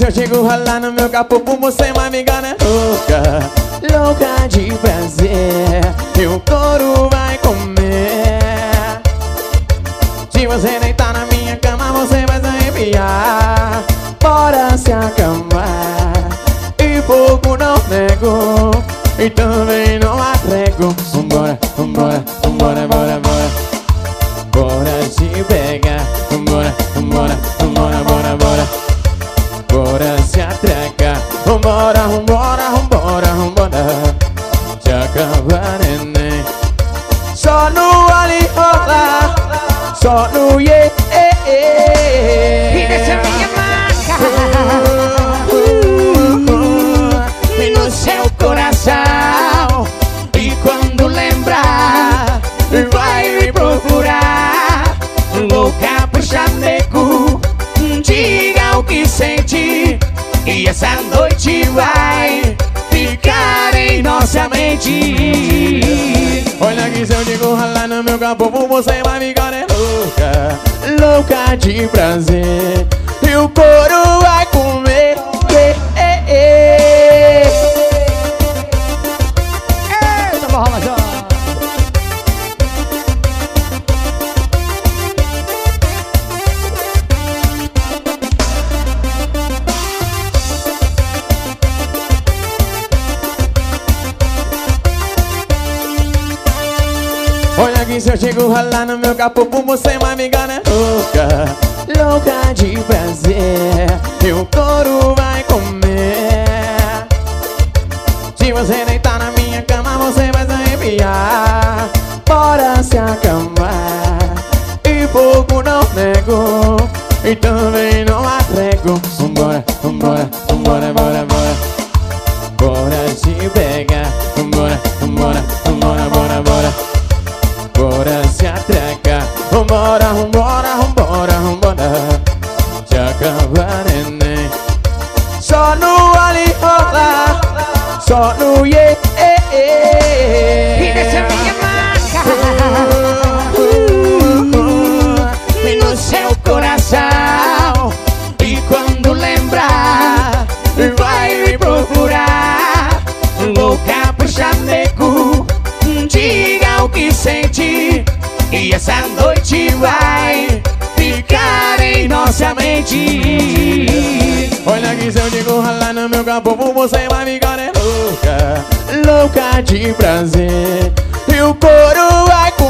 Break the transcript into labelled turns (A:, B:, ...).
A: se eu chego ralar no meu capô, você vai me enganar. Louca, louca de prazer, e o couro vai comer. Se você deitar na minha cama, você vai se arrepiar. Bora se acalmar, e pouco não nego, e também não arrego. Vambora, vambora, vambora, bora, bora. Bora se pegar, vambora, vambora, vambora, bora, bora. Bora se atracar, vambora, vambora, vambora, vambora. Se acabar, neném. Só no ali rola, só no yeah,
B: E nessa minha marca
A: e no seu coração. E quando lembrar, vai me procurar. Louca pro chameco, diga o que sente, e essa noite vai ficar em nossa mente. Olha que se eu digo ralar no meu capô, você vai ficar louca, louca de prazer, e o couro vai comer.
B: Eita, borra, já.
A: Olha que se eu chego ralar no meu capô, você vai me enganar. Louca, louca de prazer, e o couro vai comer. Se você deitar na minha cama, você vai se arrepiar. Bora se acalmar, e pouco não nego, e também não arrego. Vambora, vambora, vambora, bora, bora. Bora se pegar, vambora, vambora, vambora, bora, bora. Bora se atracar, vambora, vambora, vambora, vambora. Se acabar, neném. Só no ali rola, só no yeah,
B: E nessa minha marca
A: e no seu coração. E quando lembrar, vai me procurar. Louca pro chameco, diga o que sente, e essa noite vai ficar em nossa mente. Olha que se eu digo ralar no meu capô, você vai ficar louca, louca de prazer, e o couro vai